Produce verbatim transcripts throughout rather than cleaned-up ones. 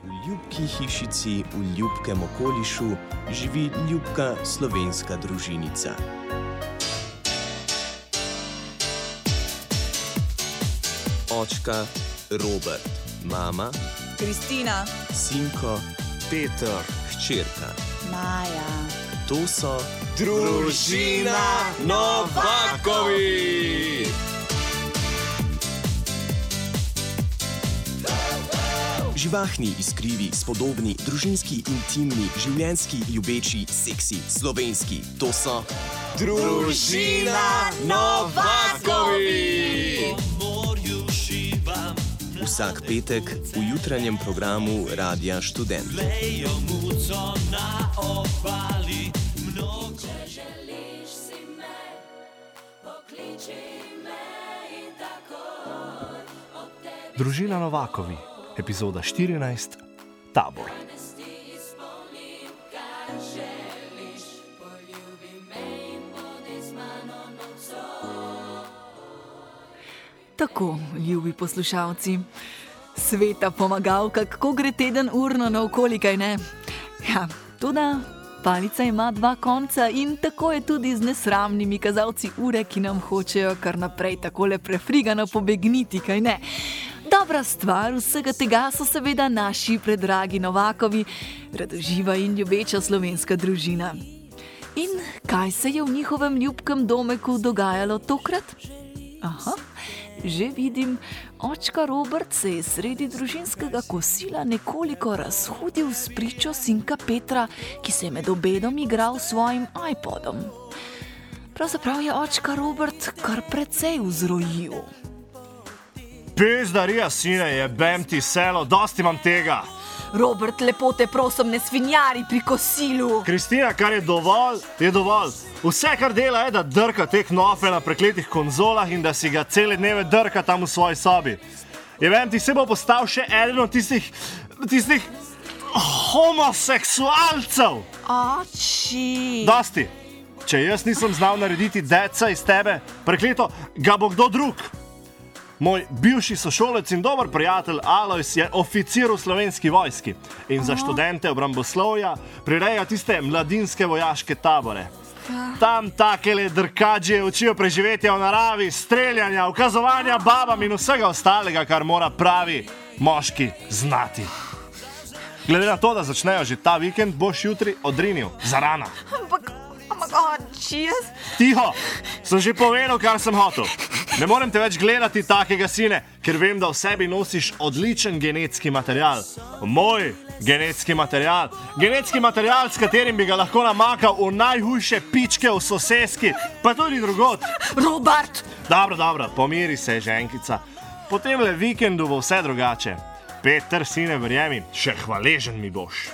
V ljubki hišici v ljubkem okolišu živi ljubka slovenska družinica. Očka Robert, mama Kristina, sinko Peter, hčerka. Maja. To so Družina Novakovi! živahni, iskrivi, spodobni, družinski, intimni, življenjski, ljubeči, seksi, slovenski. To so Družina Novakovi! Vsak petek v jutranjem programu Radia Študent. Družina Novakovi, epizoda štirinajst, Tabor. Tako, ljubi poslušalci, sveta pomagalka, kako gre teden urno naokoli, kaj ne? Ja, toda palica ima dva konca in tako je tudi z nesramnimi kazalci ure, ki nam hočejo kar naprej takole prefrigano pobegniti, kaj ne? Dobra stvar vsega tega so seveda naši predragi Novakovi, radoživa in ljubeča slovenska družina. In kaj se je v njihovem ljubkem domeku dogajalo tokrat? Aha, že vidim, očka Robert se je sredi družinskega kosila nekoliko razhudil s pričo sinka Petra, ki se je med obedom igral s svojim iPodom. Pravzaprav je očka Robert kar precej vzrojil. Pizdarija, sine, jebem ti selo, dosti imam tega. Robert, lepo te prosim, ne svinjari pri kosilu. Kristina, kar je dovolj, je dovolj. Vse, kar dela, je, da drka te knofe na prekletih konzolah in da si ga cele dneve drka tam v svoji sobi. Jebem ti se bo postal še eden od tistih, tistih homoseksualcev. Oči. Dosti. Če jaz nisem znal narediti deca iz tebe, prekleto, ga bo kdo drug. Moj bivši sošolec in dober prijatelj Alojz je oficir v slovenski vojski in za študente obramboslovja prireja tiste mladinske vojaške tabore. Tam takele drkađe učijo preživetja v naravi, streljanja, ukazovanja babam in vsega ostalega, kar mora pravi moški znati. Glede na to, da začnejo že ta vikend, boš jutri odrinil zarana. Ampak, ampak, oči, jaz... Tiho, sem že povedal, kar sem hotel. Ne morem te več gledati takega, sine, ker vem, da v sebi nosiš odličen genetski material. Moj genetski material. Genetski material, s katerim bi ga lahko namakal v najhujše pičke v soseski, pa tudi drugod. Robert! Dobro, dobro, pomiri se, ženkica. Po temle vikendu bo vse drugače. Peter, sine, verjemi, še hvaležen mi boš.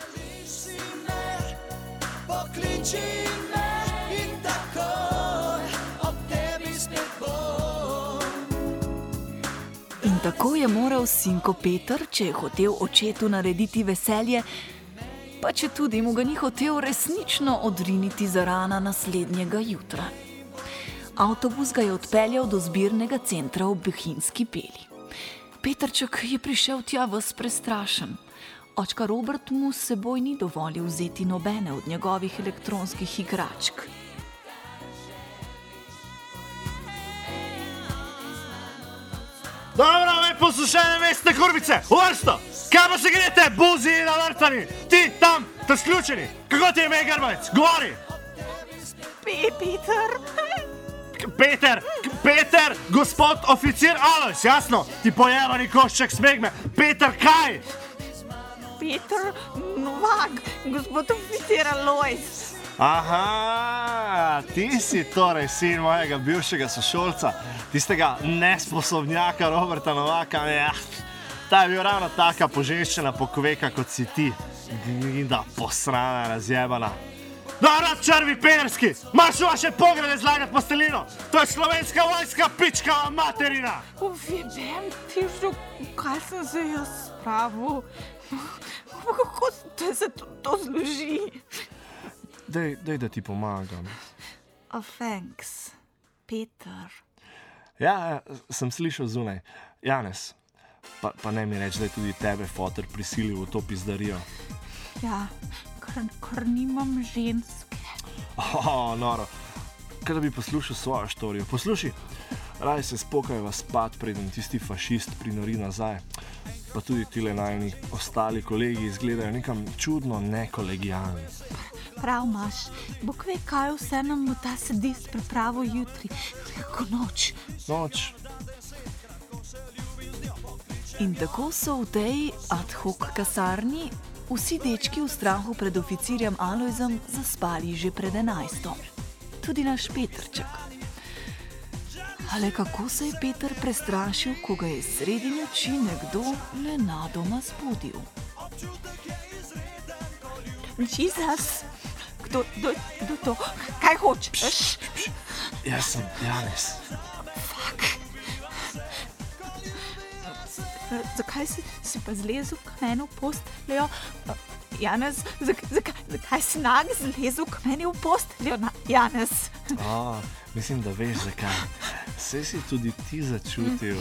In tako je moral sinko Peter, če je hotel očetu narediti veselje, pa če tudi mu ga ni hotel resnično odriniti zarana naslednjega jutra. Avtobus ga je odpeljal do zbirnega centra v Bohinjski Beli. Petrček je prišel tja ves prestrašen. Očka Robert mu s seboj ni dovolil vzeti nobene od njegovih elektronskih igračk. Dobro, me poslušajte, mestne kurvice, v vrsto! Kaj pa se grete, buzi na vrtani? Ti, tam, ta sključeni! Kako ti je ime, Grbavec? Govori! Peter! Peter, Peter, gospod oficir Alojz, jasno? Ti pojevani košček smegme. Peter, kaj? Peter Novak, gospod oficir Alojz. Aha, ti si torej sin mojega bivšega sošolca, tistega nesposobnjaka Roberta Novaka. Ja, ta je bil ravno taka poženščena pokoveka, kot si ti. Gnida, posrana, razjebana. Dobro, črvi pederski, marš v vaše pogrede zlagati postelino. To je slovenska vojska, pičkava materina. Uvidem ti že, kaj sem se jaz spravil. Kako se to, to zloži? Dej, dej, da ti pomagam. Oh, thanks, Peter. Ja, sem slišal zunaj. Janez, Pa, pa ne mi reči, da je tudi tebe fotor prisilil v to pizdarijo. Ja, ker, ker nimam ženske. Oh, noro. Kaj da bi poslušal svojo štorijo? Poslušaj, raj se spokajva spat, preden tisti fašist prinori nazaj. Pa tudi tile najni ostali kolegi izgledajo nekam čudno nekolegijalni. Prav imaš, Bog ve, kaj vse nam bo ta sedist pripravil jutri, kako noč. Noč. In tako so v tej ad hoc kasarni vsi dečki v strahu pred oficirjem Alojzem zaspali že pred enajsto. Tudi naš Petrček. Ale kako se je Peter prestrašil, ko ga je sredi noči nekdo nenadoma zbudil. Jezus, kdo, kdo, kdo to? Kaj hočeš? Jaz sem Janez. Fak. Zakaj si, si pa zlezel k meni v posteljo? Janez, zakaj, zakaj, zakaj si nag zlezel k meni v posteljo, Janez? O, mislim, da veš zakaj. Saj si tudi ti začutil.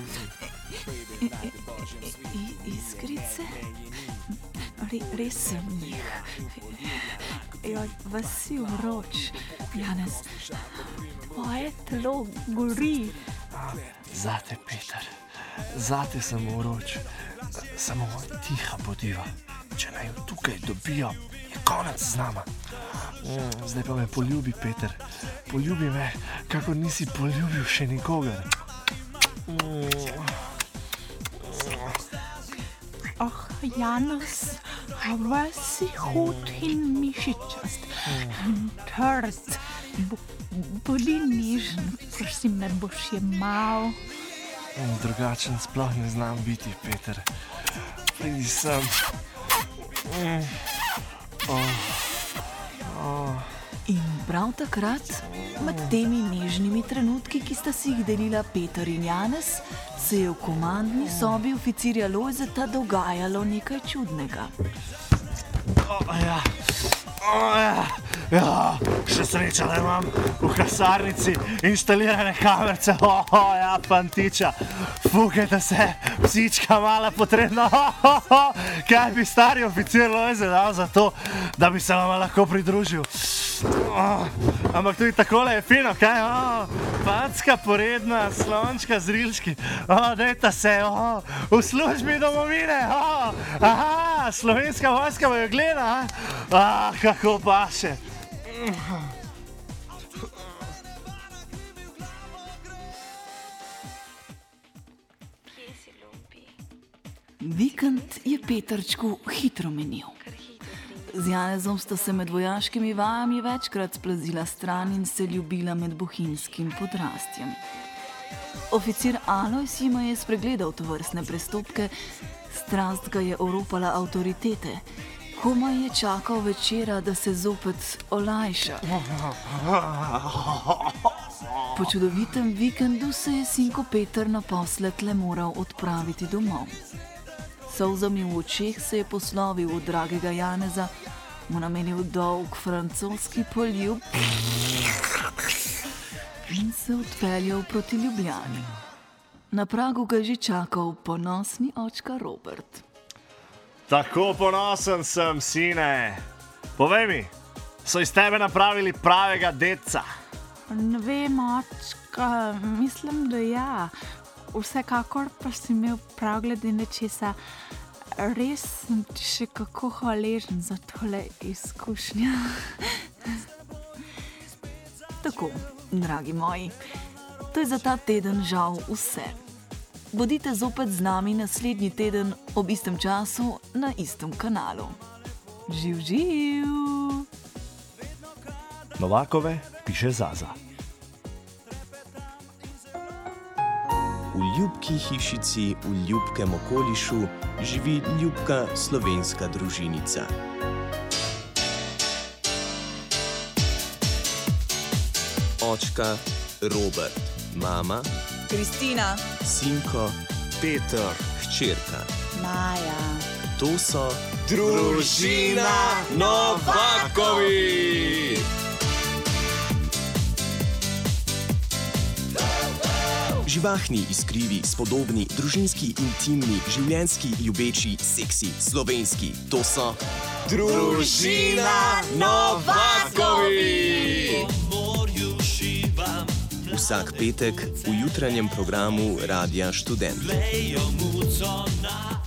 Iskrice? Re, res sem jih. Joj, vas si vroč, Janez. Tvoje telo gori. Zate, Peter. Zate sem vroč. Samo tiha bodiva. Če naj jo tukaj dobijo, je konec z nama. Zdaj pa me poljubi, Peter. Poljubi me, kako nisi poljubil še nikogar. Oh, Janez, vas si hud in mišičast. Trd, bo, boli nežen, prosim, ne boš jemal. Drugačen sploh ne znam biti, Peter. Pridi sem. Oh. Oh. In prav takrat, med temi nežnimi trenutki, ki sta si jih delila Peter in Janez, se je v komandni sobi oficirja Lojzeta dogajalo nekaj čudnega. Oh, ja. Oh, ja. Ja, še sreča, da imam v kasarnici inštalirane kamerce. Oh, oh, ja, fantiča, fukajte se, psička mala potrebna. Oh, oh, oh. Kaj bi stari oficir Lojze dal za to, da bi se vam lahko pridružil? Oh, ampak tudi takole je fino, kaj? Oh, panska poredna, slončka z rilčki. Oh, dejta se, oh, v službi domovine. Oh, aha, slovenska vojska bo jo gleda. Ah, kako paše. Vikend je Petrčku hitro menil. Z Janezom sta se med vojaškimi vajami večkrat splazila stran in se ljubila med bohinjskim podrastjem. Oficir Alojz jima je spregledal tovrstne prestopke, strast ga je oropala avtoritete. Komaj je čakal večera, da se zopet olajša. Po čudovitem vikendu se je sinko Peter naposled le moral odpraviti domov. Solzami v očeh se je poslovil od dragega Janeza, mu namenil dolg francoski poljub in se odpeljal proti Ljubljani. Na pragu ga je že čakal ponosni očka Robert. Tako ponosen sem, sine. Povej mi, so iz tebe napravili pravega deca? Ne vem, očka, mislim, da ja. Vsekakor pa si imel prav glede nečesa. Res sem ti še kako hvaležen za tole izkušnjo. Tako, dragi moji, to je za ta teden žal vse. Bodite zopet z nami naslednji teden ob istem času na istem kanalu. Živ, živ! Novakove piše Zaza. V ljubki hišici v ljubkem okolišu živi ljubka slovenska družinica. Očka Robert, mama Kristina, sinko Peter, hčerka. Maja. To so družina Novakovi. Živahni, iskrivi, spodobni, družinski, intimni, življenjski, ljubeči, seksi, slovenski. To so Družina Novaković! vsak petek v jutranjem programu Radia Študent.